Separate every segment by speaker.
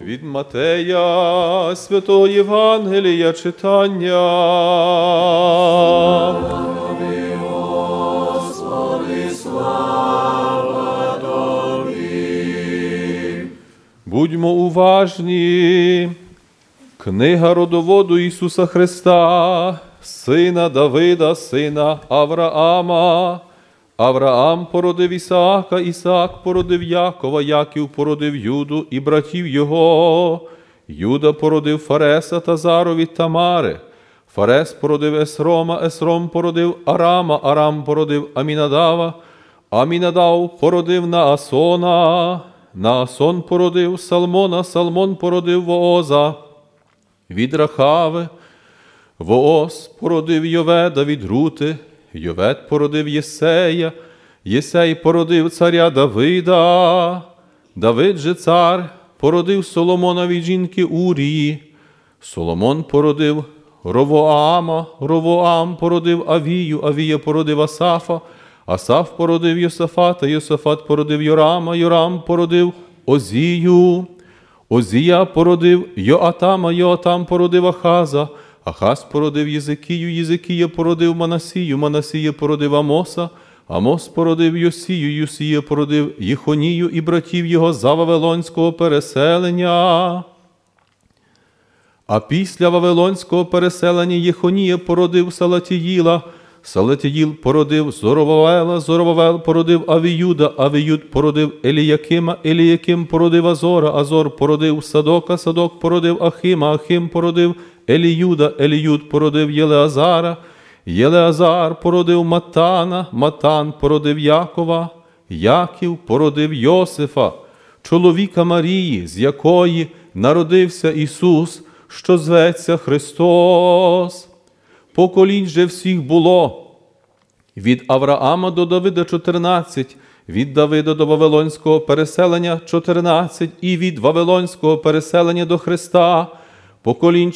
Speaker 1: Від Матея святого Євангелія читання.
Speaker 2: Тобі, Господи, слава Тобі.
Speaker 1: Будьмо уважні. Книга родоводу Ісуса Христа, сина Давида, сина Авраама. Авраам породив Ісаака, Ісаак породив Якова, Яків породив Юду і братів його. Юда породив Фареса та Зару від Тамари. Фарес породив Есрома, Есром породив Арама, Арам породив Амінадава. Амінадав породив Наасона. Наасон породив Салмона, Салмон породив Вооза від Рахави. Вооз породив Йоведа від Рути. Йовед породив Єсея, Єсей породив царя Давида. Давид же цар породив Соломона від жінки Урії. Соломон породив Ровоама, Ровоам породив Авію, Авія породив Асафа, Асаф породив Йосафата, Йосафат породив Йорама, Йорам породив Озію. Озія породив Йоатама, Йоатам породив Ахаза, Ахаз породив Єзикію, Єзикія породив Манасію, Манасія породив Амоса, Амос породив Йосію, Йосія породив Єхонію і братів його за Вавилонського переселення. А після Вавилонського переселення Єхонія породив Салатіїла, Салатіїл породив Зоровавела, Зоровавел породив Авіюда, Авіюд породив Еліякима, Еліяким породив Азора, Азор породив Садока, Садок породив Ахима, Ахим породив Еліюда, Еліюд породив Єлеазара, Єлеазар породив Матана, Матан породив Якова, Яків породив Йосифа, чоловіка Марії, з якої народився Ісус, що зветься Христос. Поколінь же всіх було від Авраама до Давида 14, від Давида до Вавилонського переселення 14 і від Вавилонського переселення до Христа поколінь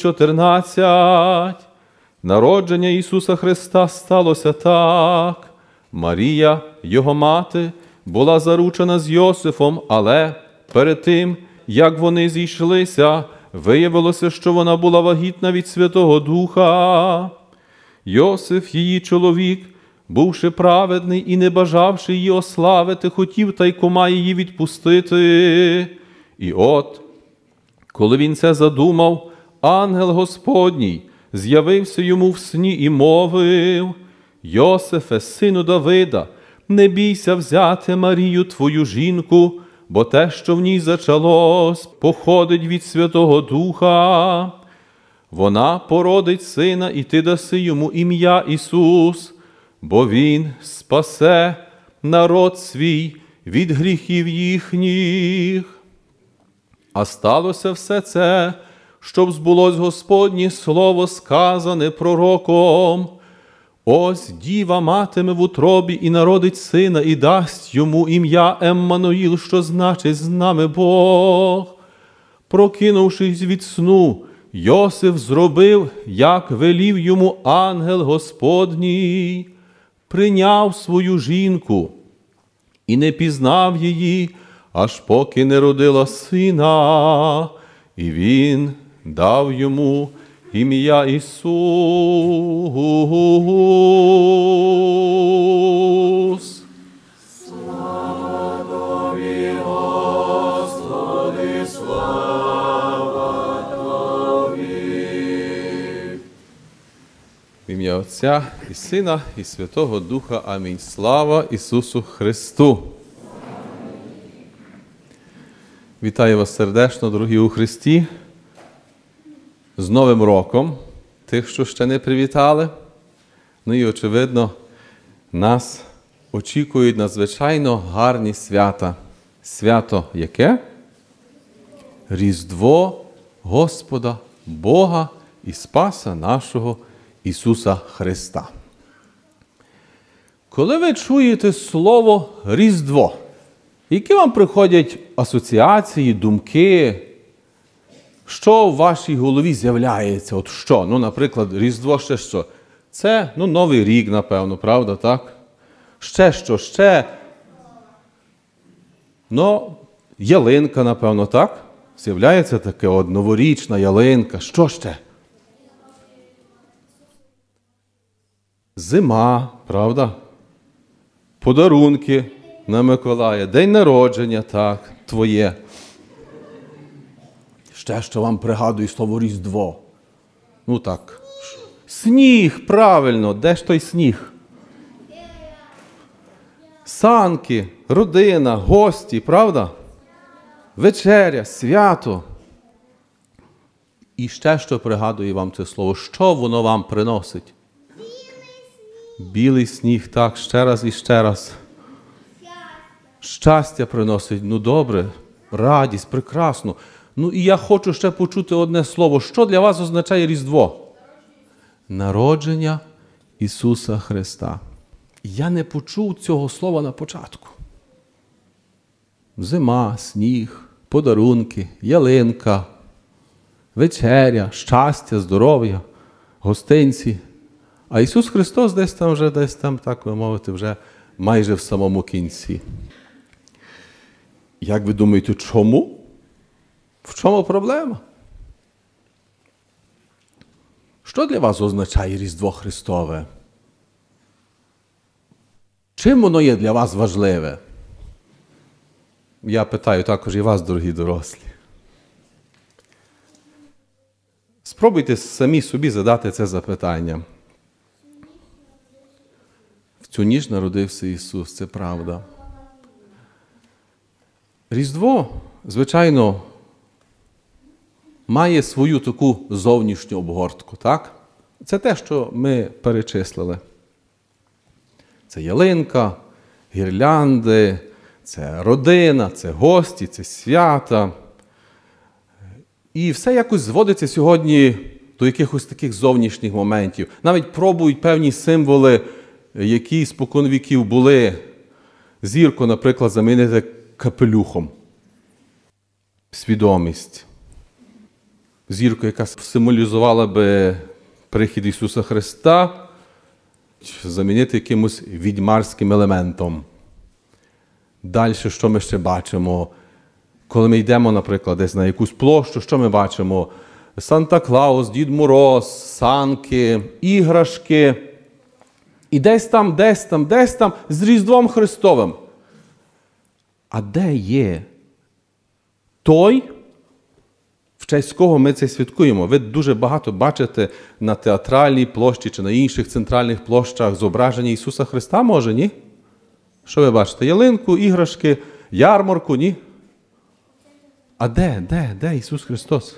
Speaker 1: 14. Народження Ісуса Христа сталося так. Марія, його мати, була заручена з Йосифом, але перед тим, як вони зійшлися, виявилося, що вона була вагітна від Святого Духа. Йосиф, її чоловік, бувши праведний і не бажавши її ославити, хотів тайкома її відпустити. І от, коли він це задумав, ангел Господній з'явився йому в сні і мовив: «Йосифе, сину Давида, не бійся взяти Марію, твою жінку, бо те, що в ній зачалось, походить від Святого Духа. Вона породить сина, і ти даси йому ім'я Ісус, бо Він спасе народ свій від гріхів їхніх». А сталося все це, щоб збулось Господнє слово, сказане пророком: «Ось діва матиме в утробі і народить сина, і дасть йому ім'я Еммануїл, що значить з нами Бог». Прокинувшись від сну, Йосиф зробив, як велів йому ангел Господній, прийняв свою жінку і не пізнав її, аж поки не родила сина, і він дав йому ім'я Ісус.
Speaker 2: Слава Тобі, Господи, слава Тобі.
Speaker 1: В ім'я Отця і Сина, і Святого Духа. Амінь. Слава Ісусу Христу! Вітаю вас сердечно, дорогі у Христі, з Новим роком, тих, що ще не привітали. Ну і, очевидно, нас очікують надзвичайно гарні свята. Свято яке? Різдво Господа, Бога і Спаса нашого Ісуса Христа. Коли ви чуєте слово «Різдво», які вам приходять асоціації, думки, що в вашій голові з'являється? От що? Ну, наприклад, Різдво ще що? Це, Новий рік, напевно, правда, так? Ще що? Ще ялинка, напевно, так? З'являється таке от новорічна ялинка. Що ще? Зима, правда? Подарунки на Миколая, день народження, так, твоє. Ще, що вам пригадує слово Різдво. Ну так. Сніг, правильно, де ж той сніг? Санки, родина, гості, правда? Вечеря, свято. І ще, що пригадує вам це слово, що воно вам приносить? Білий сніг, так, ще раз і ще раз. Щастя приносить, ну добре, радість, прекрасно. Ну і я хочу ще почути одне слово. Що для вас означає Різдво? Народження Ісуса Христа. Я не почув цього слова на початку. Зима, сніг, подарунки, ялинка, вечеря, щастя, здоров'я, гостинці. А Ісус Христос десь там, так би мовити, вже майже в самому кінці. Як ви думаєте, чому? В чому проблема? Що для вас означає Різдво Христове? Чим воно є для вас важливе? Я питаю також і вас, дорогі дорослі. Спробуйте самі собі задати це запитання. В цю ніч народився Ісус, це правда. Різдво, звичайно, має свою таку зовнішню обгортку, так? Це те, що ми перечислили. Це ялинка, гірлянди, це родина, це гості, це свята. І все якось зводиться сьогодні до якихось таких зовнішніх моментів. Навіть пробують певні символи, які спокон віків були. Зірку, наприклад, замінити капелюхом. Свідомість. Зірку, яка символізувала би прихід Ісуса Христа, замінити якимось відьмарським елементом. Далі, що ми ще бачимо? Коли ми йдемо, наприклад, десь на якусь площу, що ми бачимо? Санта-Клаус, Дід Мороз, санки, іграшки. І десь там з Різдвом Христовим. А де є той, в честь кого ми це святкуємо? Ви дуже багато бачите на театральній площі чи на інших центральних площах зображення Ісуса Христа, може, ні? Що ви бачите? Ялинку, іграшки, ярмарку, ні? А де Ісус Христос?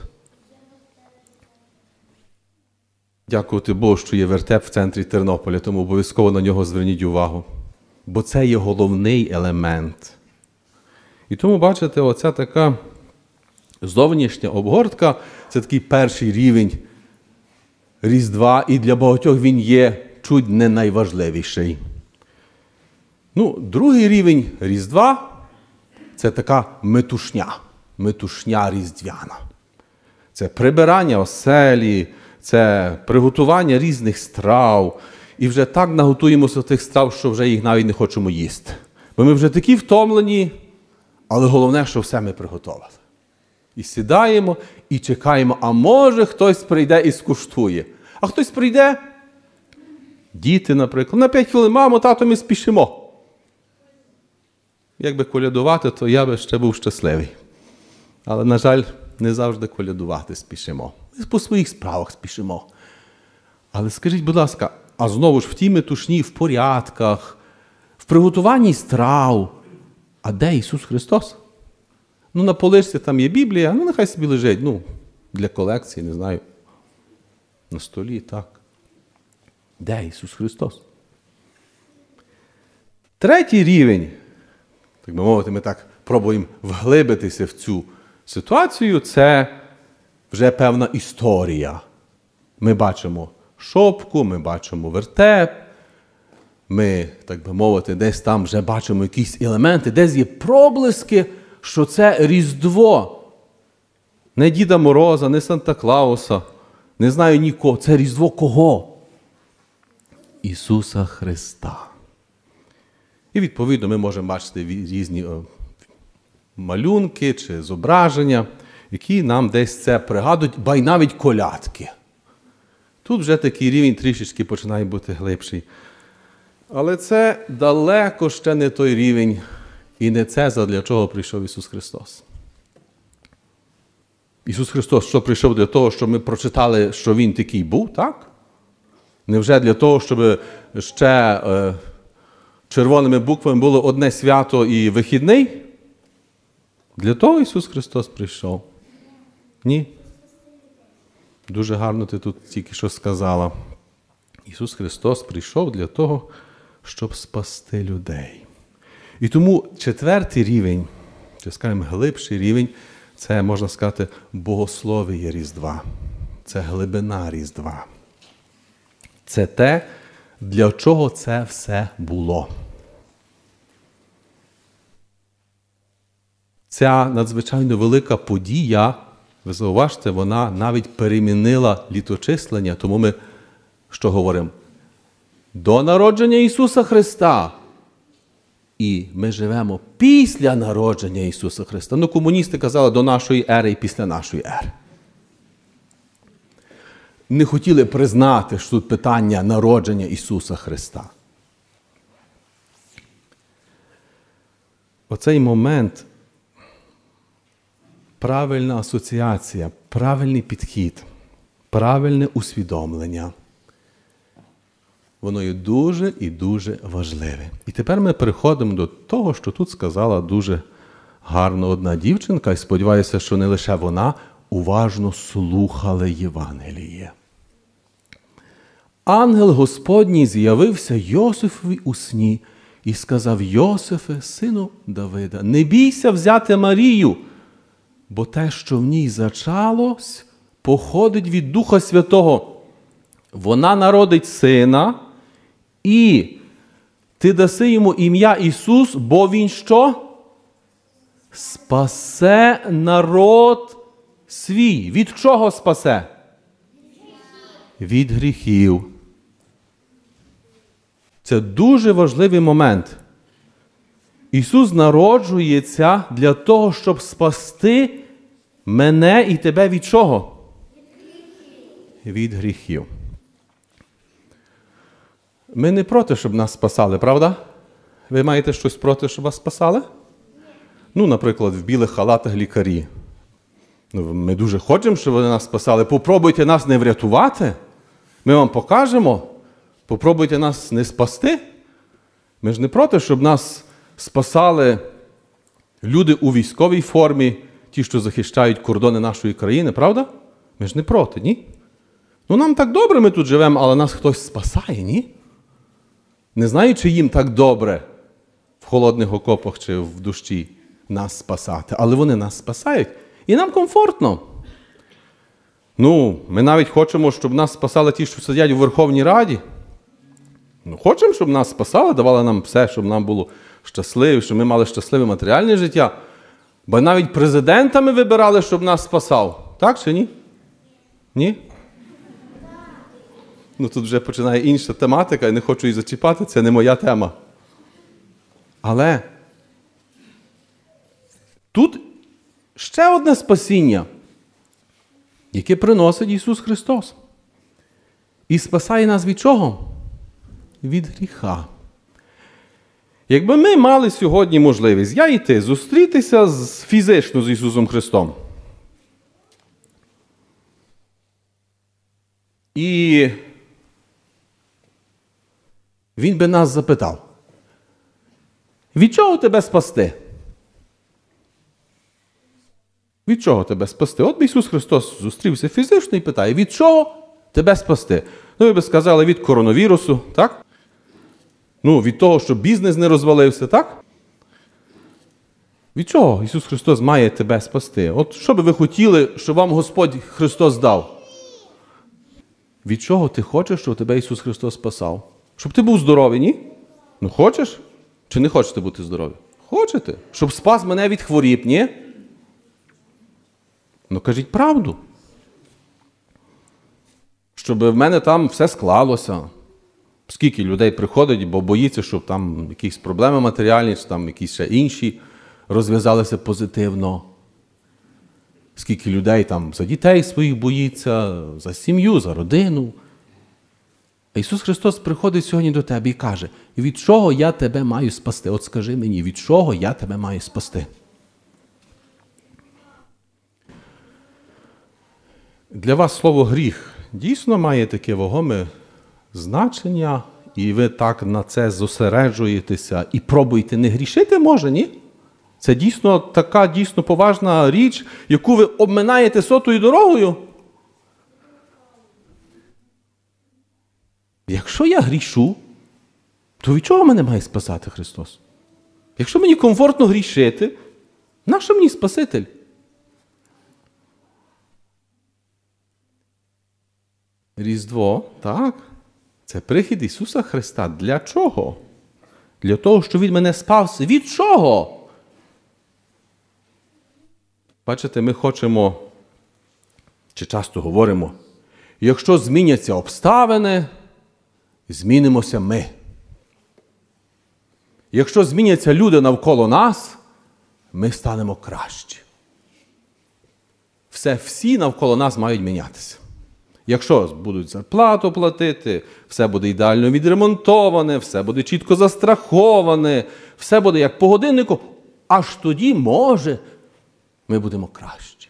Speaker 1: Дякувати Богу, що є вертеп в центрі Тернополя, тому обов'язково на нього зверніть увагу. Бо це є головний елемент. І тому, бачите, оця така зовнішня обгортка – це такий перший рівень Різдва, і для багатьох він є чуть не найважливіший. Ну, другий рівень Різдва – це така метушня різдвяна. Це прибирання оселі, це приготування різних страв. І вже так наготуємося тих страв, що вже їх навіть не хочемо їсти. Бо ми вже такі втомлені, але головне, що все ми приготували. І сідаємо, і чекаємо, а може хтось прийде і скуштує. А хтось прийде, діти, наприклад, на 5 хвилин, мамо, тато, ми спішимо. Якби колядувати, то я би ще був щасливий. Але, на жаль, не завжди колядувати спішимо. Ми по своїх справах спішимо. Але скажіть, будь ласка, а знову ж в тій метушні, в порядках, в приготуванні страв, а де Ісус Христос? Ну, на поличці там є Біблія, ну, нехай собі лежить, ну, для колекції, не знаю, на столі, так. Де Ісус Христос? Третій рівень, так би мовити, ми так пробуємо вглибитися в цю ситуацію, це вже певна історія. Ми бачимо шопку, ми бачимо вертеп, ми, так би мовити, десь там вже бачимо якісь елементи, десь є проблиски, що це Різдво. Не Діда Мороза, не Санта-Клауса, не знаю нікого. Це Різдво кого? Ісуса Христа. І, відповідно, ми можемо бачити різні малюнки чи зображення.
Speaker 3: які нам десь це пригадують, ба й навіть колядки. Тут вже такий рівень трішечки починає бути глибший. Але це далеко ще не той рівень, і не це, задля чого прийшов Ісус Христос. Ісус Христос, що прийшов для того, щоб ми прочитали, що Він такий був, так? Невже для того, щоб ще червоними буквами було одне свято і вихідний? Для того Ісус Христос прийшов? Ні. Дуже гарно ти тут тільки що сказала. Ісус Христос прийшов для того, щоб спасти людей. І тому 4-й рівень, чи, скажімо, глибший рівень, це, можна сказати, богослов'я Різдва. Це глибина Різдва. Це те, для чого це все було. Ця надзвичайно велика подія, ви зауважте, вона навіть перемінила літочислення, тому ми що говоримо? До народження Ісуса Христа. І ми живемо після народження Ісуса Христа. Ну, комуністи казали до нашої ери і після нашої ери. Не хотіли признати, що тут питання народження Ісуса Христа. Оцей момент, правильна асоціація, правильний підхід, правильне усвідомлення, воно є дуже і дуже важливе. І тепер ми переходимо до того, що тут сказала дуже гарно одна дівчинка, і сподіваюся, що не лише вона уважно слухала Євангеліє. Ангел Господній з'явився Йосифові у сні і сказав: Йосифе, сину Давида, не бійся взяти Марію, бо те, що в ній зачалось, походить від Духа Святого. Вона народить сина, і ти даси йому ім'я Ісус, бо він що? Спасе народ свій. Від чого спасе? Від гріхів. Це дуже важливий момент. Ісус народжується для того, щоб спасти мене і тебе від чого? Від гріхів. Ми не проти, щоб нас спасали, правда? Ви маєте щось проти, щоб вас спасали? Ну, наприклад, в білих халатах лікарі. Ну, ми дуже хочемо, щоб вони нас спасали. Попробуйте нас не врятувати. Ми вам покажемо. Попробуйте нас не спасти. Ми ж не проти, щоб нас спасали люди у військовій формі, ті, що захищають кордони нашої країни, правда? Ми ж не проти, ні? Ну, нам так добре, ми тут живемо, але нас хтось спасає, ні? Не знаю, чи їм так добре в холодних окопах чи в дощі нас спасати, але вони нас спасають. І нам комфортно. Ну, ми навіть хочемо, щоб нас спасали ті, що сидять у Верховній Раді. Ну, хочемо, щоб нас спасали, давали нам все, щоб нам було щасливо, щоб ми мали щасливе матеріальне життя. Бо навіть президента ми вибирали, щоб нас спасав. Так чи ні? Ні? Ну, тут вже починає інша тематика, я не хочу її зачіпати, це не моя тема. Але тут ще одне спасіння, яке приносить Ісус Христос. І спасає нас від чого? Від гріха. Якби ми мали сьогодні можливість, я і ти, зустрітися фізично з Ісусом Христом. І Він би нас запитав: від чого тебе спасти? Від чого тебе спасти? От би Ісус Христос зустрівся фізично і питає: від чого тебе спасти? Ну, ви би сказали, від коронавірусу, так? Ну, від того, що бізнес не розвалився, так? Від чого Ісус Христос має тебе спасти? От що би ви хотіли, щоб вам Господь Христос дав? Від чого ти хочеш, щоб тебе Ісус Христос спасав? Щоб ти був здоровий, ні? Ну, хочеш? Чи не хочете бути здорові? Хочете? Щоб спас мене від хворіб, ні? Ну, кажіть правду. Щоб в мене там все склалося. Скільки людей приходить, бо боїться, щоб там якісь проблеми матеріальні, чи там якісь ще інші розв'язалися позитивно. скільки людей там за дітей своїх боїться, за сім'ю, за родину. А Ісус Христос приходить сьогодні до тебе і каже, від чого я тебе маю спасти? От скажи мені, від чого я тебе маю спасти? Для вас слово «гріх» дійсно має таке вагоме значення, і ви так на це зосереджуєтеся і пробуєте не грішити, може, ні? Це дійсно така дійсно поважна річ, яку ви обминаєте сотою дорогою. Якщо я грішу, то від чого мене має спасати Христос? Якщо мені комфортно грішити, нащо мені Спаситель? Різдво, так, це прихід Ісуса Христа. Для чого? Для того, щоб Він мене спас. Від чого? Бачите, ми хочемо, чи часто говоримо, якщо зміняться обставини, змінимося ми. Якщо зміняться люди навколо нас, ми станемо кращі. Всі навколо нас мають мінятися. Якщо будуть зарплату платити, все буде ідеально відремонтоване, все буде чітко застраховане, все буде як по годиннику, аж тоді, може, ми будемо кращі.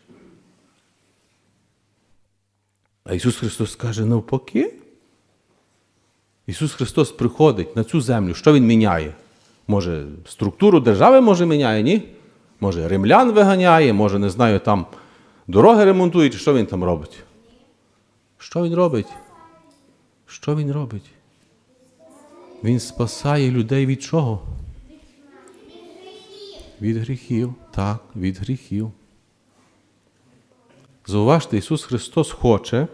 Speaker 3: А Ісус Христос каже навпаки. Ісус Христос приходить на цю землю, що Він міняє? Може, структуру держави, може, міняє, ні? Може, римлян виганяє, може, не знаю, там дороги ремонтує, чи що Він там робить? Що Він робить? Що Він робить? Він спасає людей від чого? Від гріхів. Так, від гріхів. Зауважте, Ісус Христос хоче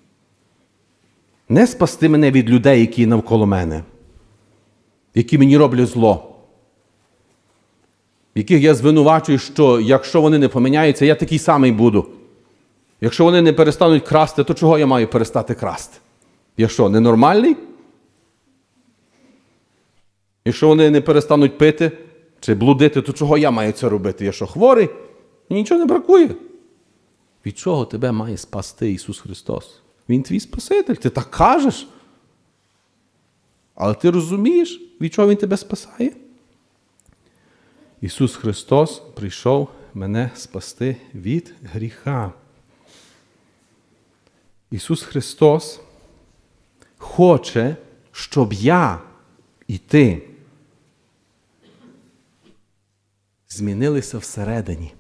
Speaker 3: не спасти мене від людей, які навколо мене, які мені роблять зло, яких я звинувачую, що якщо вони не поміняються, я такий самий буду. Якщо вони не перестануть красти, то чого я маю перестати красти? Я що, ненормальний? Якщо вони не перестануть пити чи блудити, то чого я маю це робити? Я що, хворий? Мені нічого не бракує. Від чого тебе має спасти Ісус Христос? Він твій Спаситель, ти так кажеш. Але ти розумієш, від чого Він тебе спасає? Ісус Христос прийшов мене спасти від гріха. Ісус Христос хоче, щоб я і ти змінилися всередині.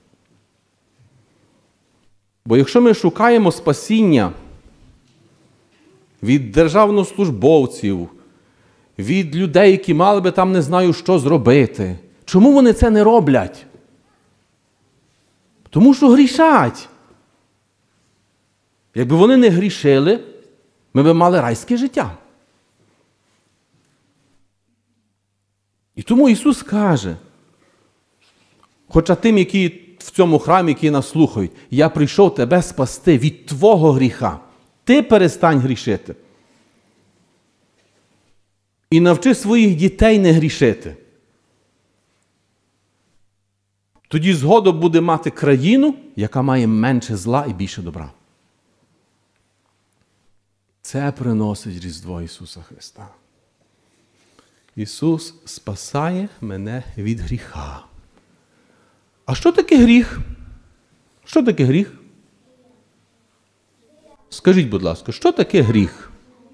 Speaker 3: Бо якщо ми шукаємо спасіння від державнослужбовців, від людей, які мали би там не знаю, що зробити, чому вони це не роблять? Тому що грішать. Якби вони не грішили, ми б мали райське життя. І тому Ісус каже, хоча тим, які в цьому храмі, які нас слухають, я прийшов тебе спасти від твого гріха. Ти перестань грішити. І навчи своїх дітей не грішити. Тоді згодом буде мати країну, яка має менше зла і більше добра. Це приносить Різдво Ісуса Христа. Ісус спасає мене від гріха. А що таке гріх? Що таке гріх? Скажіть, будь ласка, що таке гріх?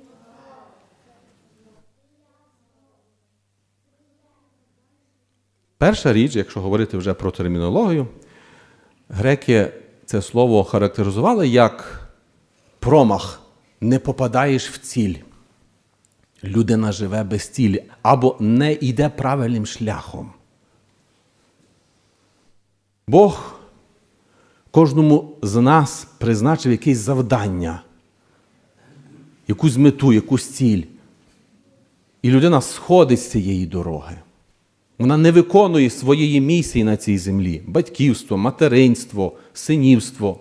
Speaker 3: Перша річ, якщо говорити вже про термінологію, греки це слово характеризували як промах. Не попадаєш в ціль. Людина живе без цілі або не йде правильним шляхом. Бог кожному з нас призначив якесь завдання, якусь мету, якусь ціль. І людина сходить з цієї дороги. Вона не виконує своєї місії на цій землі. Батьківство, материнство, синівство.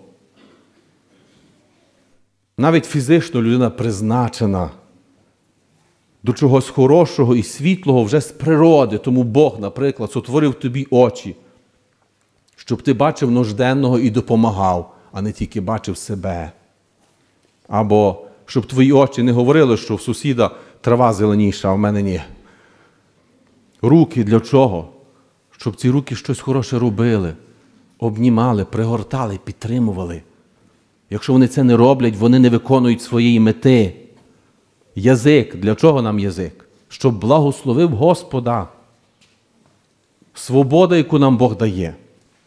Speaker 3: Навіть фізично людина призначена до чогось хорошого і світлого вже з природи. Тому Бог, наприклад, сотворив тобі очі, Щоб ти бачив нужденного і допомагав, а не тільки бачив себе. Або щоб твої очі не говорили, що в сусіда трава зеленіша, а в мене ні. Руки для чого? Щоб ці руки щось хороше робили, обнімали, пригортали, підтримували. Якщо вони це не роблять, вони не виконують своєї мети. Язик. Для чого нам язик? Щоб благословив Господа. Свобода, яку нам Бог дає.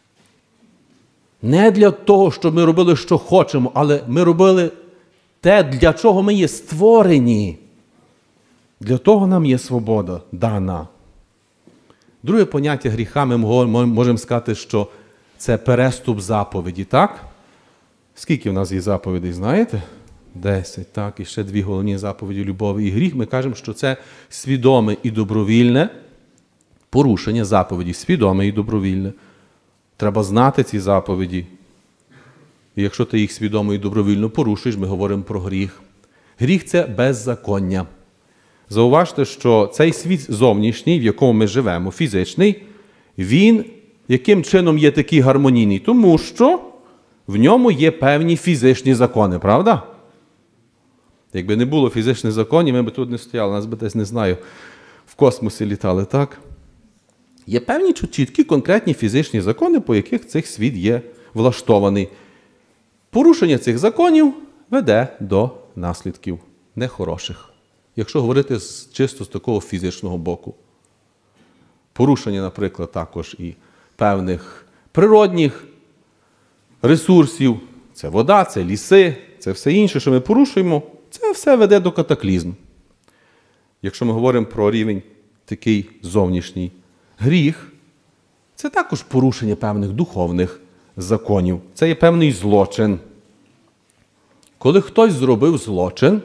Speaker 3: Не для того, щоб ми робили, що хочемо, але ми робили те, для чого ми є створені. Для того нам є свобода дана. Друге поняття гріха, ми можемо сказати, що це переступ заповіді, так? Скільки в нас є заповідей, знаєте? 10, так, і ще 2 головні заповіді любові і гріх. Ми кажемо, що це свідоме і добровільне порушення заповіді. Свідоме і добровільне. Треба знати ці заповіді. І якщо ти їх свідомо і добровільно порушуєш, ми говоримо про гріх. Гріх – це беззаконня. Зауважте, що цей світ зовнішній, в якому ми живемо, фізичний, він яким чином є такий гармонійний? Тому що в ньому є певні фізичні закони, правда? Якби не було фізичних законів, ми б тут не стояли, нас би десь, не знаю, в космосі літали, так? Є певні чіткі, конкретні фізичні закони, по яких цей світ є влаштований. Порушення цих законів веде до наслідків нехороших. Якщо говорити чисто з такого фізичного боку. Порушення, наприклад, також і певних природних ресурсів. Це вода, це ліси, це все інше, що ми порушуємо. Це все веде до катаклізму. Якщо ми говоримо про рівень такий зовнішній, гріх – це також порушення певних духовних законів. Це є певний злочин. Коли хтось зробив злочин,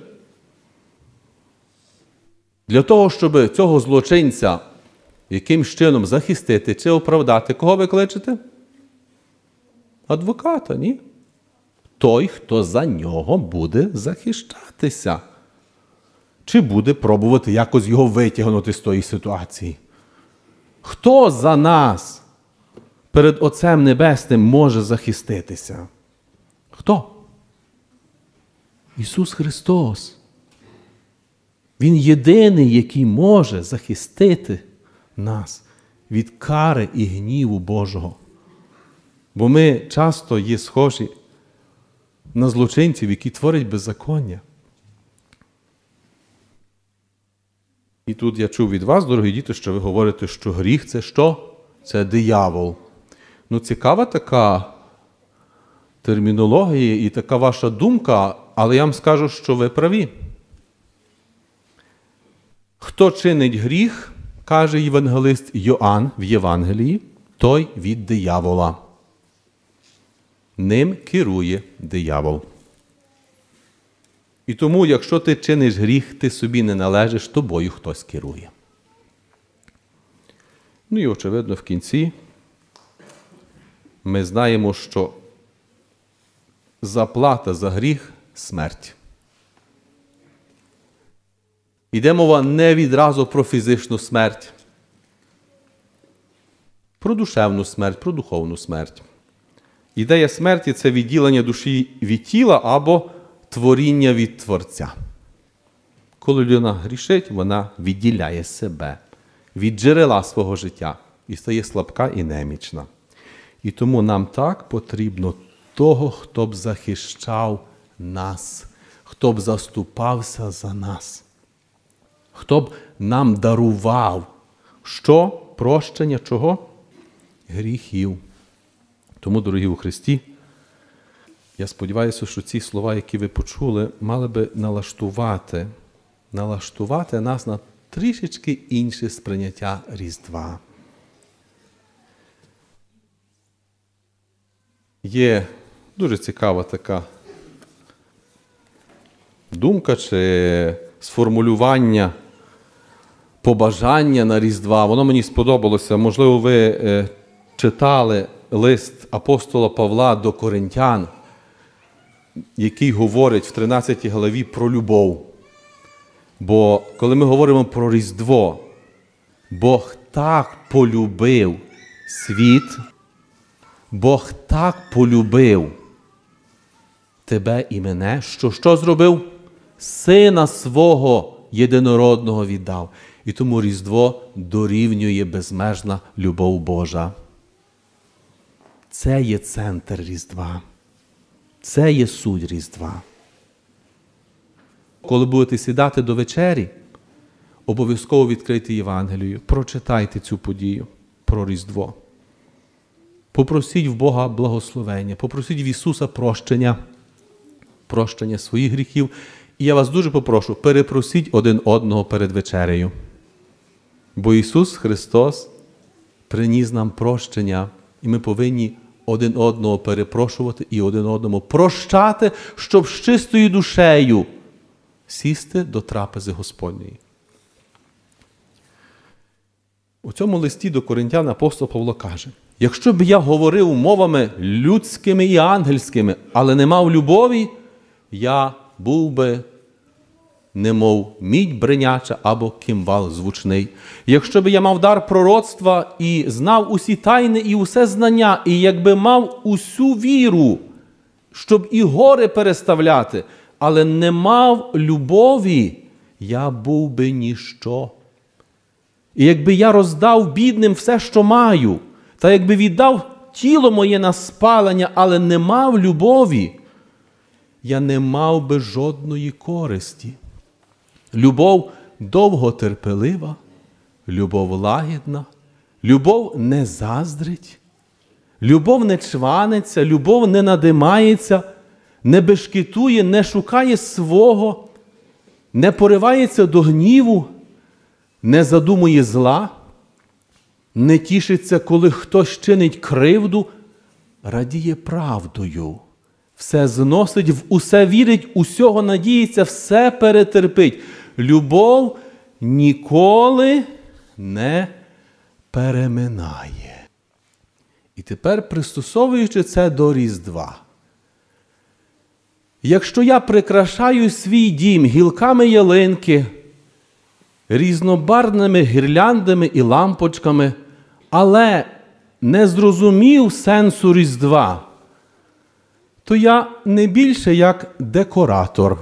Speaker 3: для того, щоб цього злочинця якимсь чином захистити чи оправдати, кого ви кличете? Адвоката, ні? Той, хто за нього буде захищатися. Чи буде пробувати якось його витягнути з тої ситуації? Хто за нас перед Отцем Небесним може захиститися? Хто? Ісус Христос. Він єдиний, який може захистити нас від кари і гніву Божого. Бо ми часто є схожі на злочинців, які творять беззаконня. І тут я чув від вас, дорогі діти, що ви говорите, що гріх – це що? Це диявол. Ну, цікава така термінологія і така ваша думка, але я вам скажу, що ви праві. Хто чинить гріх, каже євангелист Йоанн в Євангелії, той від диявола. Ним керує диявол. І тому, якщо ти чиниш гріх, ти собі не належиш, тобою хтось керує. Ну і, очевидно, в кінці ми знаємо, що заплата за гріх – смерть. Іде мова не відразу про фізичну смерть, про душевну смерть, про духовну смерть. Ідея смерті – це відділення душі від тіла або творіння від Творця. Коли людина грішить, вона відділяє себе від джерела свого життя і стає слабка і немічна. І тому нам так потрібно того, хто б захищав нас, хто б заступався за нас, хто б нам дарував, що? Прощення чого? Гріхів. Тому, дорогі у Христі, я сподіваюся, що ці слова, які ви почули, мали би налаштувати нас на трішечки інше сприйняття Різдва. Є дуже цікава така думка чи сформулювання, побажання на Різдва. Воно мені сподобалося. Можливо, ви читали лист апостола Павла до Коринтян, який говорить в 13 главі про любов. Бо коли ми говоримо про Різдво, Бог так полюбив світ, Бог так полюбив тебе і мене, що зробив? Сина свого єдинородного віддав. І тому Різдво дорівнює безмежна любов Божа. Це є центр Різдва. Це є суть Різдва. Коли будете сідати до вечері, обов'язково відкрийте Євангелію, прочитайте цю подію про Різдво. Попросіть в Бога благословення, попросіть в Ісуса прощення своїх гріхів. І я вас дуже попрошу, перепросіть один одного перед вечерею. Бо Ісус Христос приніс нам прощення, і ми повинні один одного перепрошувати і один одному прощати, щоб з чистою душею сісти до трапези Господньої. У цьому листі до Коринтян апостол Павло каже: якщо б я говорив мовами людськими і ангельськими, але не мав любові, я був би немов мідь бриняча або кимвал звучний. Якщо б я мав дар пророцтва і знав усі тайни і усе знання, і якби мав усю віру, щоб і гори переставляти, але не мав любові, я був би ніщо. І якби я роздав бідним все, що маю, та якби віддав тіло моє на спалення, але не мав любові, я не мав би жодної користі. Любов довготерпелива, любов лагідна, любов не заздрить, любов не чваниться, любов не надимається, не бешкетує, не шукає свого, не поривається до гніву, не задумує зла, не тішиться, коли хтось чинить кривду, радіє правдою. Все зносить, в усе вірить, усього надіється, все перетерпить. Любов ніколи не переминає. І тепер, пристосовуючи це до Різдва. Якщо я прикрашаю свій дім гілками ялинки, різнобарвними гірляндами і лампочками, але не зрозумів сенсу Різдва, то я не більше як декоратор.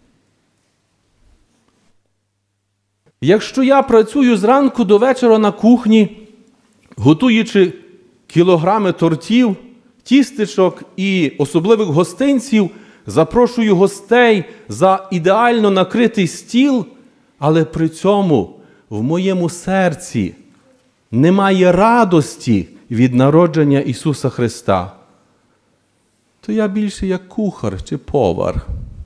Speaker 3: Якщо я працюю зранку до вечора на кухні, готуючи кілограми тортів, тістечок і особливих гостинців, запрошую гостей за ідеально накритий стіл, але при цьому в моєму серці немає радості від народження Ісуса Христа, то я більше як кухар чи повар.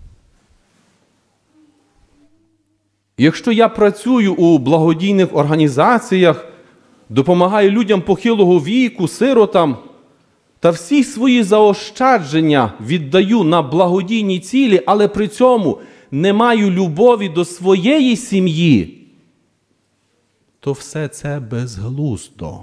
Speaker 3: Якщо я працюю у благодійних організаціях, допомагаю людям похилого віку, сиротам, та всі свої заощадження віддаю на благодійні цілі, але при цьому не маю любові до своєї сім'ї, то все це безглуздо.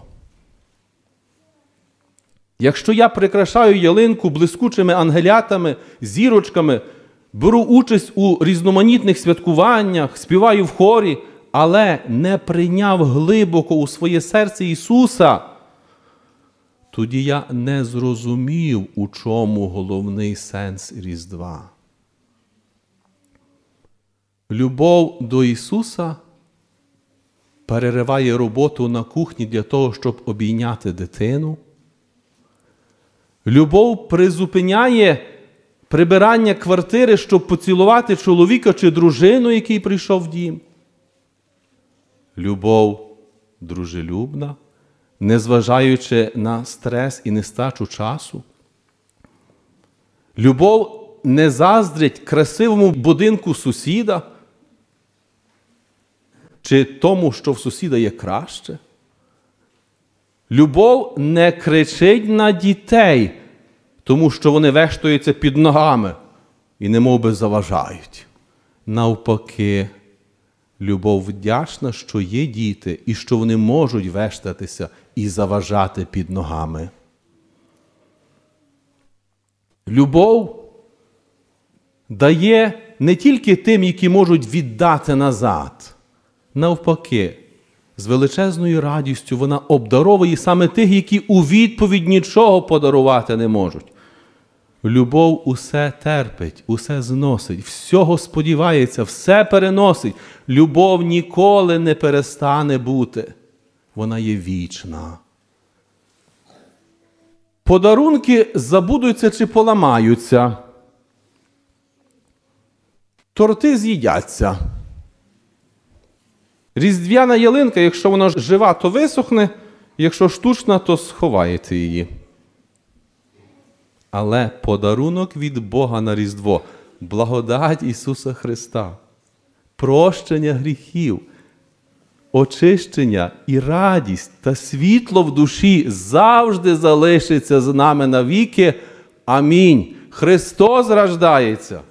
Speaker 3: Якщо я прикрашаю ялинку блискучими ангелятами, зірочками, беру участь у різноманітних святкуваннях, співаю в хорі, але не прийняв глибоко у своє серце Ісуса, тоді я не зрозумів, у чому головний сенс Різдва. Любов до Ісуса перериває роботу на кухні для того, щоб обійняти дитину. Любов призупиняє прибирання квартири, щоб поцілувати чоловіка чи дружину, який прийшов в дім. Любов дружелюбна, незважаючи на стрес і нестачу часу. Любов не заздрить красивому будинку сусіда чи тому, що в сусіда є краще. Любов не кричить на дітей, тому що вони вештаються під ногами і немовби заважають. Навпаки, любов вдячна, що є діти і що вони можуть вештатися і заважати під ногами. Любов дає не тільки тим, які можуть віддати назад. Навпаки, з величезною радістю вона обдаровує саме тих, які у відповідь нічого подарувати не можуть. Любов усе терпить, усе зносить, всього сподівається, все переносить. Любов ніколи не перестане бути. Вона є вічна. Подарунки забудуться чи поламаються. Торти з'їдяться. Різдвяна ялинка, якщо вона жива, то висохне, якщо штучна, то сховаєте її. Але подарунок від Бога на Різдво – благодать Ісуса Христа, прощення гріхів, очищення і радість та світло в душі завжди залишиться з нами навіки. Амінь. Христос рождається!